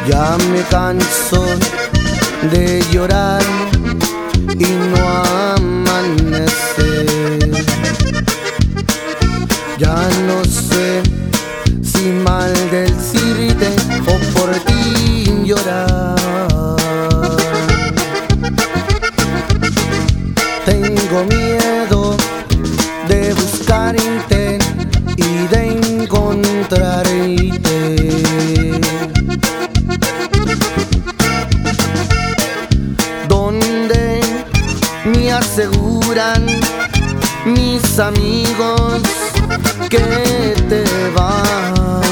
Ya me canso de llorar y no amanecer. Ya no sé si maldecirte o por ti llorar. Tengo miedo de buscarte y de encontrarte. Donde me aseguran mis amigos que te vas.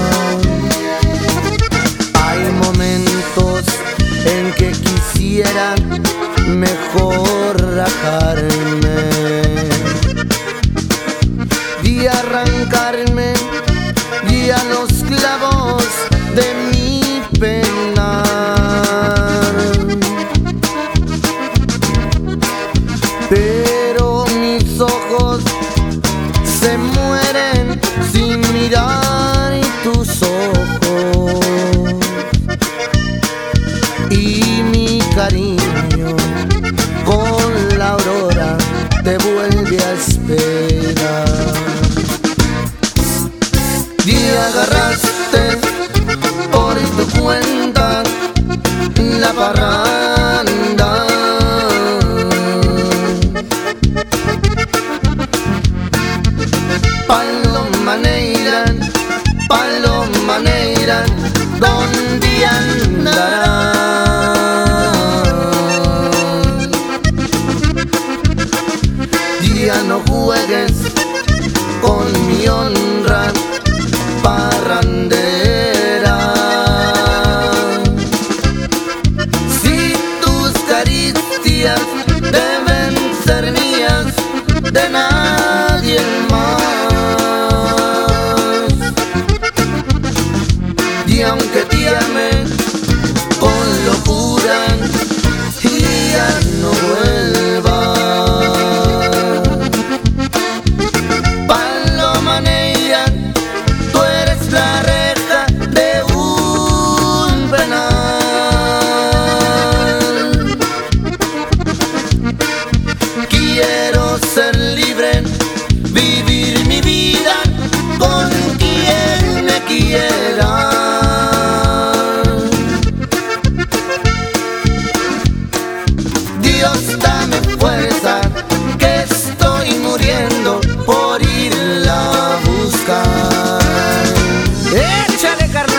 Hay momentos en que quisiera mejor rajarme y arrancarme ya los clavos de mi penar. Pero mis ojos se mueren sin mirar tus ojos, y mi cariño con la aurora te vuelve a esperar. Y agarraste por tu cuenta la parranda. Paloma negra, paloma negra, ¿dónde andarás? Ya no juegues con mi honra parrandera. Si tus caricias deben ser mías, de nadie más. Y aunque te ame con locura, ya no vuelvas. Paloma negra, tú eres la reja de un penal. Quiero ser libre, vivir mi vida con quien me quiera. Dios, dame fuerza, que estoy muriendo por irla a buscar. ¡Échale, carnal!